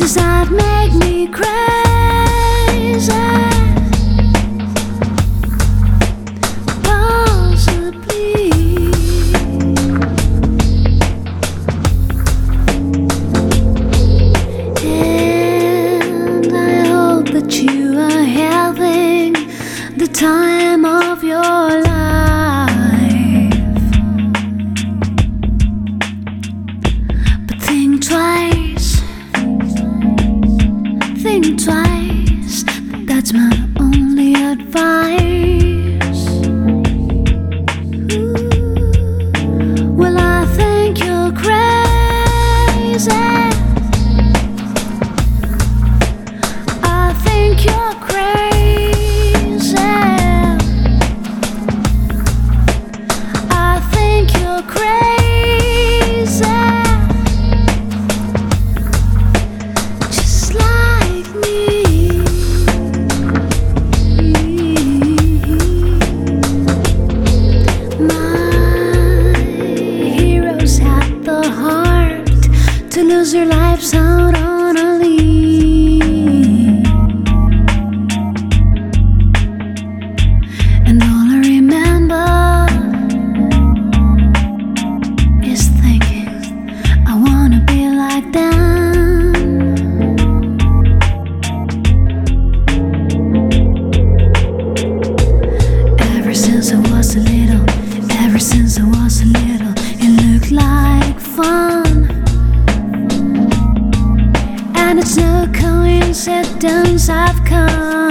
'cause that make me crazy. Possibly. And I hope that you are having the time of your life. But think twice, that's my only advice. Ooh, well, I think you're crazy. I think you're crazy. I think you're crazy. Just like me. To lose your lives out on a lead. And all I remember is thinking I wanna be like them. Ever since I was a little, it looked like fun. And it's no coincidence I've come